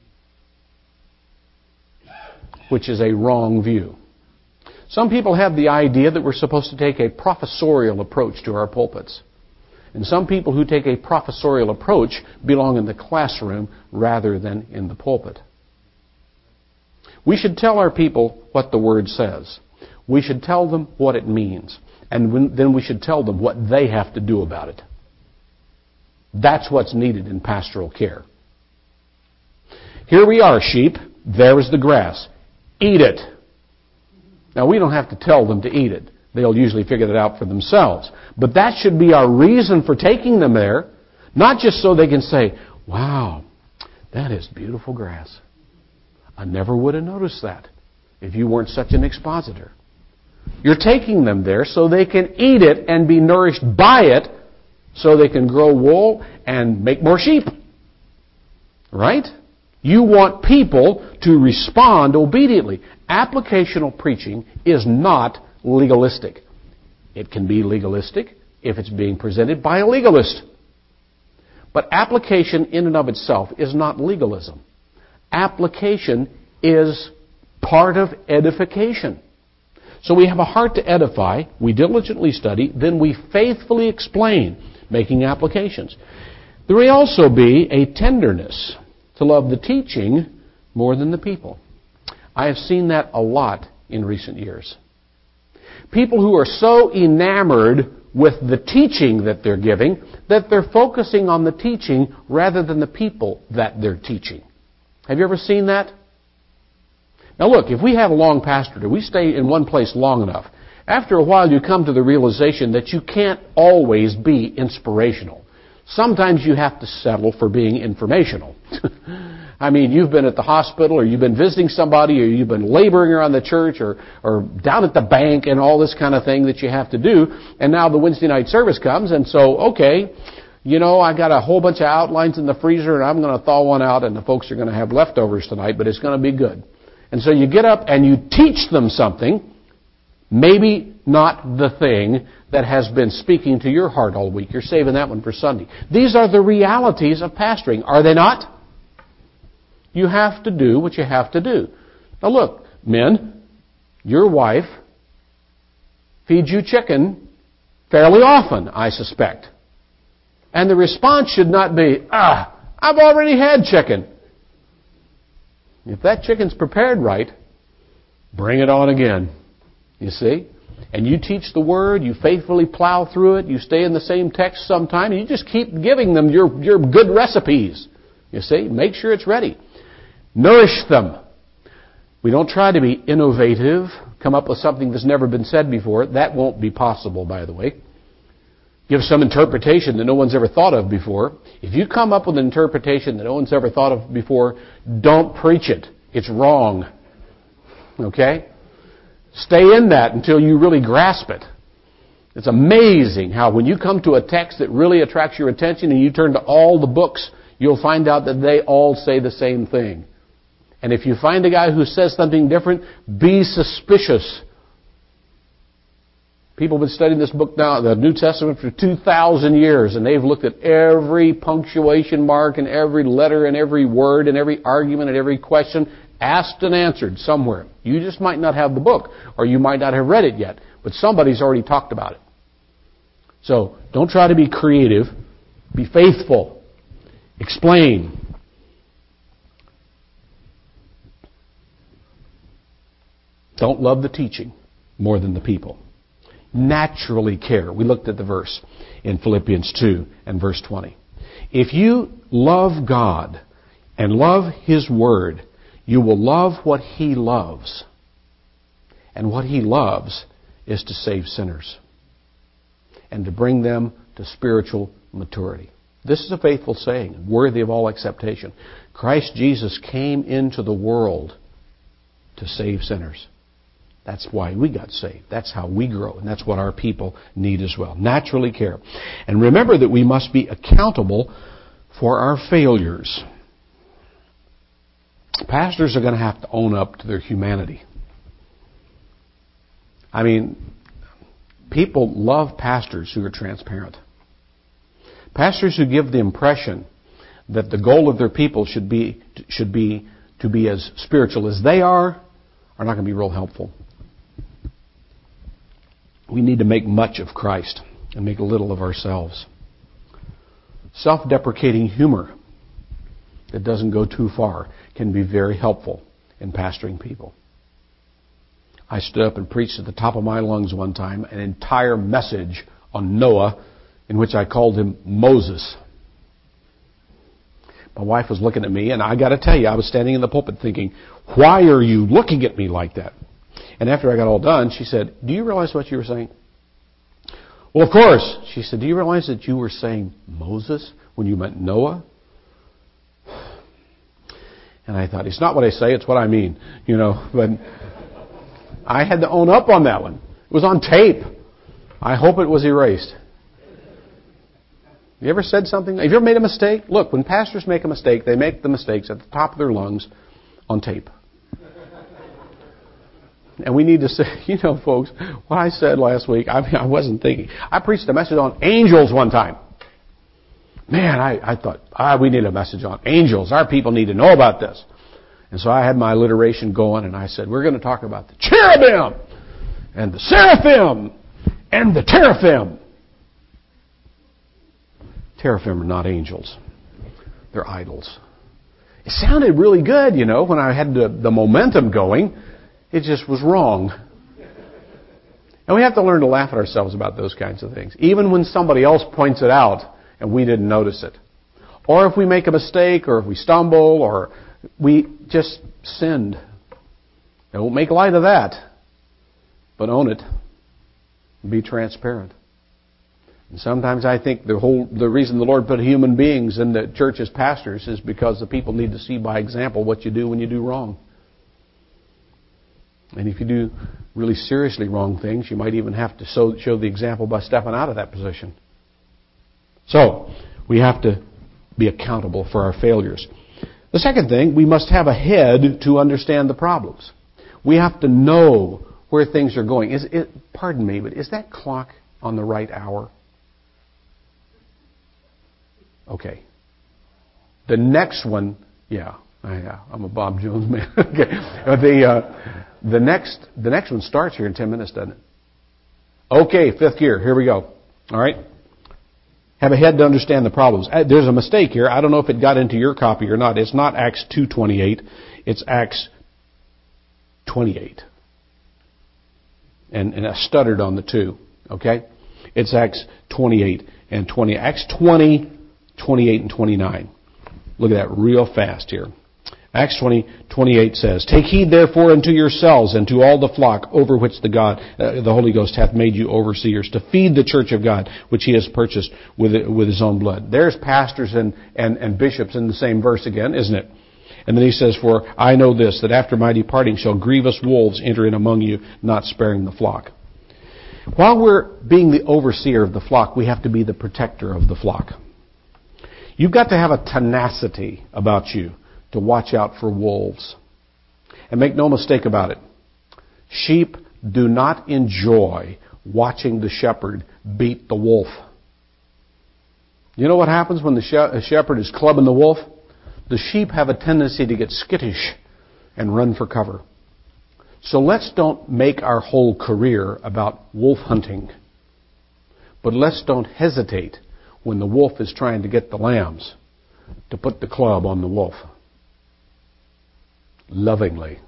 which is a wrong view. Some people have the idea that we're supposed to take a professorial approach to our pulpits. And some people who take a professorial approach belong in the classroom rather than in the pulpit. We should tell our people what the Word says. We should tell them what it means. And then we should tell them what they have to do about it. That's what's needed in pastoral care. Here we are, sheep. There is the grass. Eat it. Now, we don't have to tell them to eat it. They'll usually figure that out for themselves. But that should be our reason for taking them there, not just so they can say, wow, that is beautiful grass. I never would have noticed that if you weren't such an expositor. You're taking them there so they can eat it and be nourished by it so they can grow wool and make more sheep. Right? You want people to respond obediently. Applicational preaching is not legalistic. It can be legalistic if it's being presented by a legalist. But application in and of itself is not legalism. Application is part of edification. So we have a heart to edify, we diligently study, then we faithfully explain, making applications. There may also be a tenderness to love the teaching more than the people. I have seen that a lot in recent years. People who are so enamored with the teaching that they're giving that they're focusing on the teaching rather than the people that they're teaching. Have you ever seen that? Now look, if we have a long pastorate, we stay in one place long enough, after a while you come to the realization that you can't always be inspirational. Sometimes you have to settle for being informational. I mean, you've been at the hospital, or you've been visiting somebody, or you've been laboring around the church, or down at the bank, and all this kind of thing that you have to do. And now the Wednesday night service comes, and so, okay, you know, I got a whole bunch of outlines in the freezer, and I'm going to thaw one out, and the folks are going to have leftovers tonight, but it's going to be good. And so you get up and you teach them something, maybe not the thing that has been speaking to your heart all week. You're saving that one for Sunday. These are the realities of pastoring, are they not? You have to do what you have to do. Now look, men, your wife feeds you chicken fairly often, I suspect. And the response should not be, I've already had chicken. If that chicken's prepared right, bring it on again. You see? And you teach the Word, you faithfully plow through it, you stay in the same text sometime, and you just keep giving them your good recipes. You see? Make sure it's ready. Nourish them. We don't try to be innovative, come up with something that's never been said before. That won't be possible, by the way. Give some interpretation that no one's ever thought of before. If you come up with an interpretation that no one's ever thought of before, don't preach it. It's wrong. Okay? Stay in that until you really grasp it. It's amazing how when you come to a text that really attracts your attention and you turn to all the books, you'll find out that they all say the same thing. And if you find a guy who says something different, be suspicious. People have been studying this book now, the New Testament, for 2,000 years, and they've looked at every punctuation mark and every letter and every word and every argument and every question, asked and answered somewhere. You just might not have the book, or you might not have read it yet, but somebody's already talked about it. So don't try to be creative. Be faithful. Explain. Don't love the teaching more than the people. Naturally care. We looked at the verse in Philippians 2 and verse 20. If you love God and love His Word, you will love what He loves. And what He loves is to save sinners and to bring them to spiritual maturity. This is a faithful saying, worthy of all acceptation. Christ Jesus came into the world to save sinners. That's why we got saved. That's how we grow. And that's what our people need as well. Naturally care. And remember that we must be accountable for our failures. Pastors are going to have to own up to their humanity. I mean, people love pastors who are transparent. Pastors who give the impression that the goal of their people should be to be as spiritual as they are not going to be real helpful. We need to make much of Christ and make little of ourselves. Self-deprecating humor that doesn't go too far can be very helpful in pastoring people. I stood up and preached at the top of my lungs one time an entire message on Noah in which I called him Moses. My wife was looking at me, and I got to tell you, I was standing in the pulpit thinking, why are you looking at me like that? And after I got all done, she said, do you realize what you were saying? Well, of course. She said, do you realize that you were saying Moses when you meant Noah? And I thought, it's not what I say, it's what I mean. But I had to own up on that one. It was on tape. I hope it was erased. You ever said something? Have you ever made a mistake? Look, when pastors make a mistake, they make the mistakes at the top of their lungs on tape. And we need to say, folks, what I said last week, I wasn't thinking. I preached a message on angels one time. Man, I thought, we need a message on angels. Our people need to know about this. And so I had my alliteration going, and I said, we're going to talk about the cherubim, and the seraphim, and the teraphim. Teraphim are not angels. They're idols. It sounded really good, when I had the momentum going. It just was wrong. And we have to learn to laugh at ourselves about those kinds of things. Even when somebody else points it out and we didn't notice it. Or if we make a mistake, or if we stumble, or we just sinned. Don't make light of that. But own it. Be transparent. And sometimes I think the reason the Lord put human beings in the church as pastors is because the people need to see by example what you do when you do wrong. And if you do really seriously wrong things, you might even have to show the example by stepping out of that position. So, we have to be accountable for our failures. The second thing, we must have a head to understand the problems. We have to know where things are going. Pardon me, but is that clock on the right hour? Okay. The next one, I'm a Bob Jones man. Okay. The next one starts here in 10 minutes, doesn't it? Okay, fifth gear. Here we go. All right. Have a head to understand the problems. There's a mistake here. I don't know if it got into your copy or not. It's not Acts 2:28. It's Acts 28. And I stuttered on the 2. Okay? It's Acts 28 and 20. Acts 20, 28 and 29. Look at that real fast here. Acts 20:28 says, "Take heed therefore unto yourselves and to all the flock over which the Holy Ghost hath made you overseers, to feed the church of God, which He has purchased with His own blood." There's pastors and bishops in the same verse again, isn't it? And then he says, "For I know this, that after my departing shall grievous wolves enter in among you, not sparing the flock." While we're being the overseer of the flock, we have to be the protector of the flock. You've got to have a tenacity about you to watch out for wolves. And make no mistake about it, sheep do not enjoy watching the shepherd beat the wolf. You know what happens when the shepherd is clubbing the wolf? The sheep have a tendency to get skittish and run for cover. So let's don't make our whole career about wolf hunting. But let's don't hesitate when the wolf is trying to get the lambs to put the club on the wolf. Lovingly.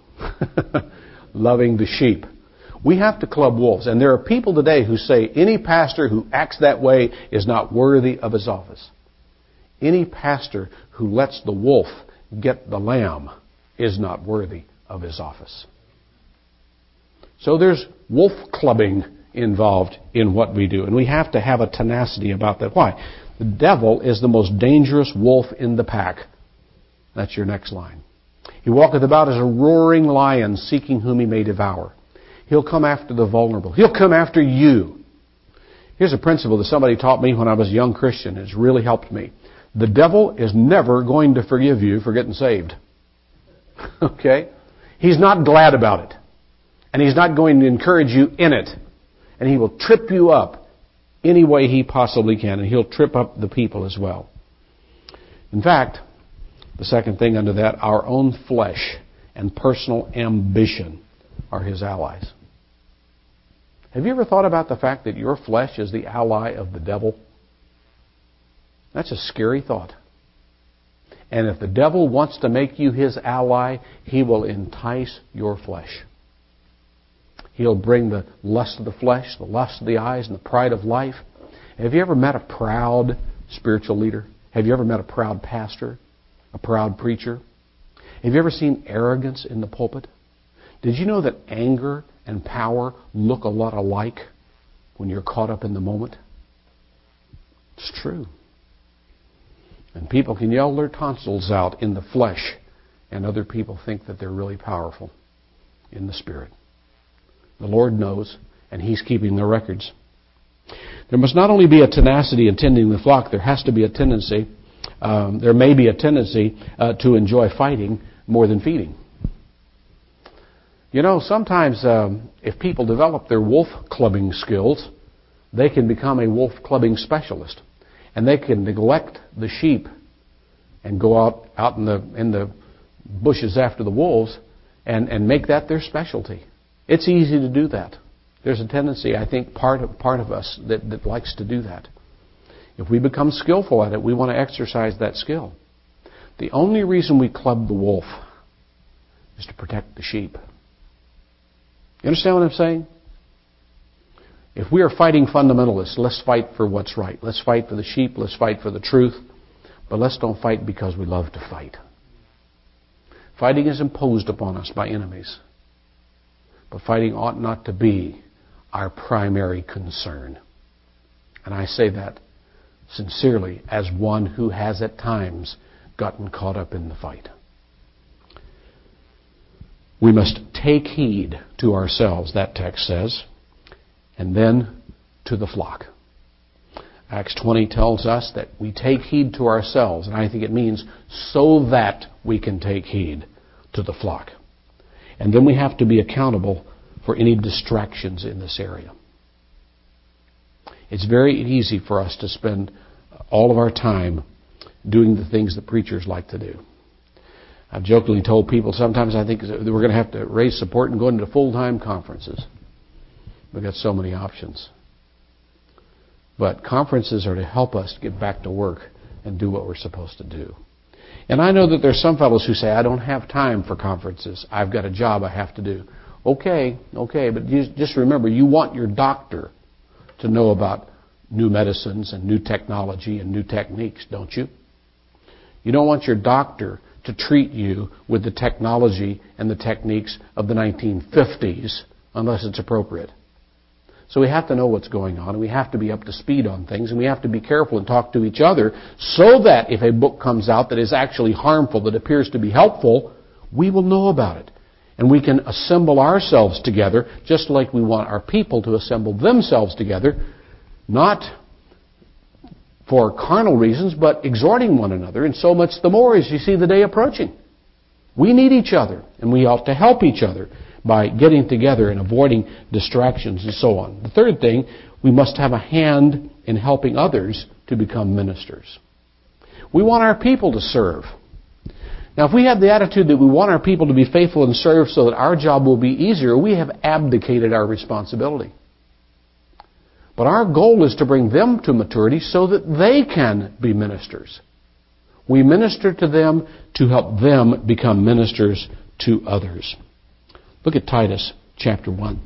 Loving the sheep. We have to club wolves. And there are people today who say any pastor who acts that way is not worthy of his office. Any pastor who lets the wolf get the lamb is not worthy of his office. So there's wolf clubbing involved in what we do. And we have to have a tenacity about that. Why? The devil is the most dangerous wolf in the pack. That's your next line. He walketh about as a roaring lion, seeking whom he may devour. He'll come after the vulnerable. He'll come after you. Here's a principle that somebody taught me when I was a young Christian. It's really helped me. The devil is never going to forgive you for getting saved. Okay? He's not glad about it. And he's not going to encourage you in it. And he will trip you up any way he possibly can. And he'll trip up the people as well. In fact, the second thing under that, our own flesh and personal ambition are his allies. Have you ever thought about the fact that your flesh is the ally of the devil? That's a scary thought. And if the devil wants to make you his ally, he will entice your flesh. He'll bring the lust of the flesh, the lust of the eyes, and the pride of life. Have you ever met a proud spiritual leader? Have you ever met a proud pastor? A proud preacher? Have you ever seen arrogance in the pulpit? Did you know that anger and power look a lot alike when you're caught up in the moment? It's true. And people can yell their tonsils out in the flesh, and other people think that they're really powerful in the spirit. The Lord knows, and He's keeping the records. There must not only be a tenacity in tending the flock, there has to be a tendency, there may be a tendency to enjoy fighting more than feeding. You know, sometimes if people develop their wolf clubbing skills, they can become a wolf clubbing specialist. And they can neglect the sheep and go out in the bushes after the wolves and make that their specialty. It's easy to do that. There's a tendency, I think, part of us that likes to do that. If we become skillful at it, we want to exercise that skill. The only reason we club the wolf is to protect the sheep. You understand what I'm saying? If we are fighting fundamentalists, let's fight for what's right. Let's fight for the sheep. Let's fight for the truth. But let's don't fight because we love to fight. Fighting is imposed upon us by enemies. But fighting ought not to be our primary concern. And I say that sincerely as one who has at times gotten caught up in the fight. We must take heed to ourselves, that text says, and then to the flock. Acts 20 tells us that we take heed to ourselves, and I think it means so that we can take heed to the flock. And then we have to be accountable for any distractions in this area. It's very easy for us to spend all of our time doing the things that preachers like to do. I've jokingly told people sometimes I think that we're going to have to raise support and go into full-time conferences. We've got so many options. But conferences are to help us get back to work and do what we're supposed to do. And I know that there's some fellows who say, I don't have time for conferences. I've got a job I have to do. Okay, but just remember, you want your doctor to know about new medicines and new technology and new techniques, don't you? You don't want your doctor to treat you with the technology and the techniques of the 1950s unless it's appropriate. So we have to know what's going on, and we have to be up to speed on things, and we have to be careful and talk to each other so that if a book comes out that is actually harmful, that appears to be helpful, we will know about it. And we can assemble ourselves together just like we want our people to assemble themselves together, not for carnal reasons, but exhorting one another, and so much the more as you see the day approaching. We need each other, and we ought to help each other by getting together and avoiding distractions and so on. The third thing, we must have a hand in helping others to become ministers. We want our people to serve. Now, if we have the attitude that we want our people to be faithful and serve so that our job will be easier, we have abdicated our responsibility. But our goal is to bring them to maturity so that they can be ministers. We minister to them to help them become ministers to others. Look at Titus chapter 1.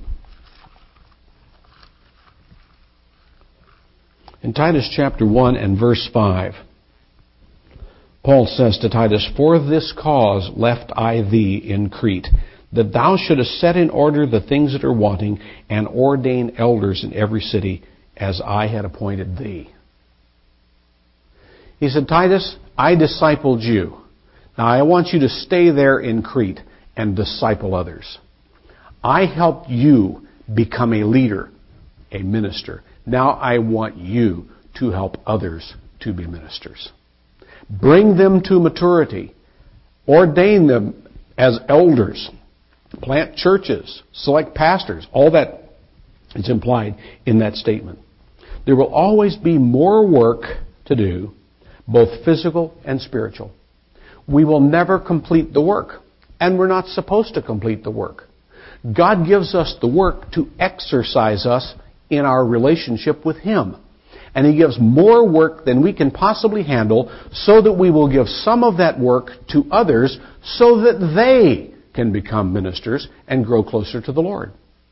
In Titus chapter 1 and verse 5, Paul says to Titus, "For this cause left I thee in Crete, that thou shouldest set in order the things that are wanting, and ordain elders in every city, as I had appointed thee." He said, Titus, I discipled you. Now I want you to stay there in Crete and disciple others. I helped you become a leader, a minister. Now I want you to help others to be ministers. Bring them to maturity. Ordain them as elders. Plant churches. Select pastors. All that is implied in that statement. There will always be more work to do, both physical and spiritual. We will never complete the work, and we're not supposed to complete the work. God gives us the work to exercise us in our relationship with Him. And He gives more work than we can possibly handle so that we will give some of that work to others so that they can become ministers and grow closer to the Lord.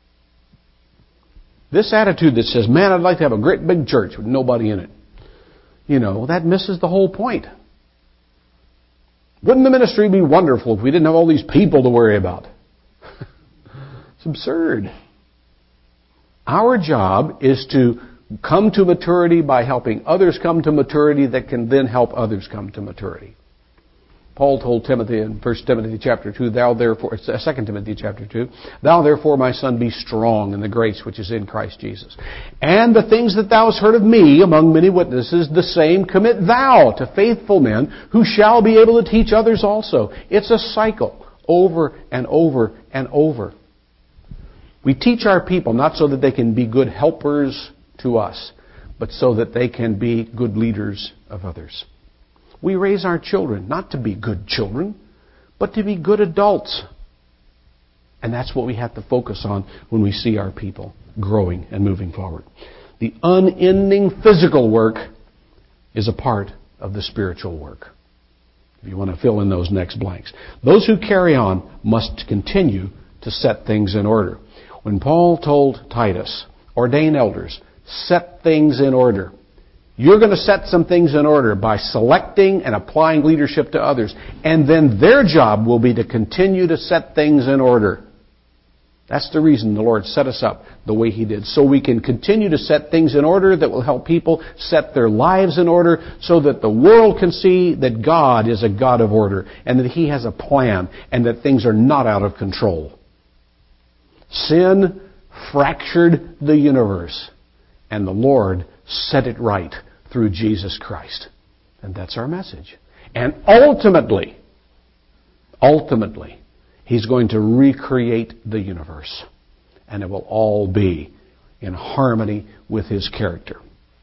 This attitude that says, man, I'd like to have a great big church with nobody in it, that misses the whole point. Wouldn't the ministry be wonderful if we didn't have all these people to worry about? It's absurd. Our job is to come to maturity by helping others come to maturity that can then help others come to maturity. Paul told Timothy in 1 Timothy chapter 2, 2 Timothy chapter 2, "Thou therefore, my son, be strong in the grace which is in Christ Jesus. And the things that thou hast heard of me among many witnesses, the same commit thou to faithful men who shall be able to teach others also." It's a cycle over and over and over. We teach our people not so that they can be good helpers to us, but so that they can be good leaders of others. We raise our children not to be good children, but to be good adults. And that's what we have to focus on when we see our people growing and moving forward. The unending physical work is a part of the spiritual work. If you want to fill in those next blanks. Those who carry on must continue to set things in order. When Paul told Titus, ordain elders, set things in order. You're going to set some things in order by selecting and applying leadership to others. And then their job will be to continue to set things in order. That's the reason the Lord set us up the way He did. So we can continue to set things in order that will help people set their lives in order so that the world can see that God is a God of order and that He has a plan and that things are not out of control. Sin fractured the universe, and the Lord set it right through Jesus Christ. And that's our message. And ultimately, He's going to recreate the universe. And it will all be in harmony with His character.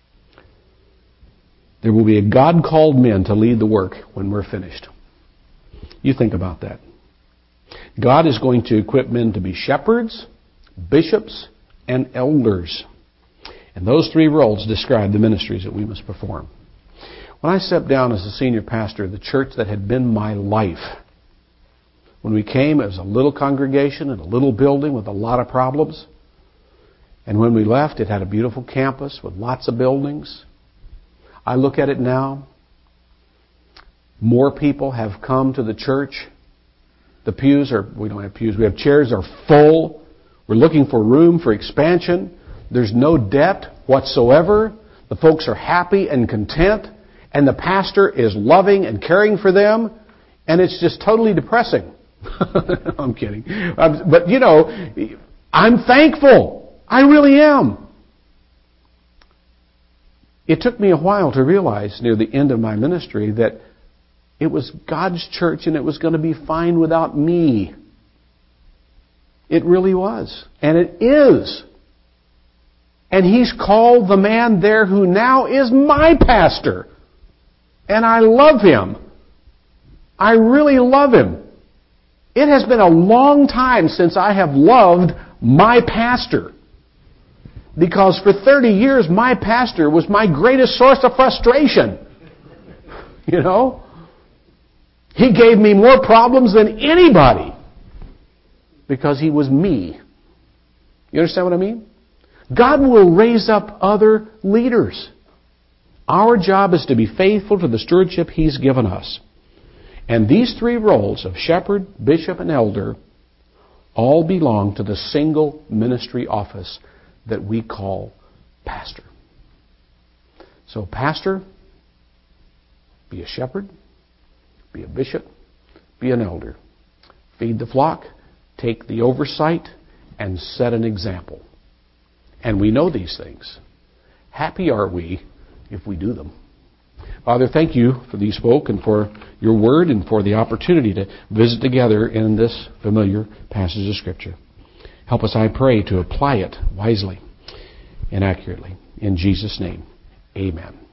There will be a God-called men to lead the work when we're finished. You think about that. God is going to equip men to be shepherds, bishops, and elders. And those three roles describe the ministries that we must perform. When I stepped down as the senior pastor of the church that had been my life, when we came, it was a little congregation in a little building with a lot of problems. And when we left, it had a beautiful campus with lots of buildings. I look at it now. More people have come to the church. The pews we don't have pews, we have chairs are full. We're looking for room for expansion. There's no debt whatsoever. The folks are happy and content. And the pastor is loving and caring for them. And it's just totally depressing. I'm kidding. But I'm thankful. I really am. It took me a while to realize near the end of my ministry that it was God's church and it was going to be fine without me. It really was. And it is. And He's called the man there who now is my pastor. And I love him. I really love him. It has been a long time since I have loved my pastor. Because for 30 years, my pastor was my greatest source of frustration. You know? He gave me more problems than anybody. Because he was me. You understand what I mean? God will raise up other leaders. Our job is to be faithful to the stewardship He's given us. And these three roles of shepherd, bishop, and elder all belong to the single ministry office that we call pastor. So pastor, be a shepherd, be a bishop, be an elder. Feed the flock, take the oversight, and set an example. And we know these things. Happy are we if we do them. Father, thank you for these folk and for your word and for the opportunity to visit together in this familiar passage of Scripture. Help us, I pray, to apply it wisely and accurately. In Jesus' name, amen.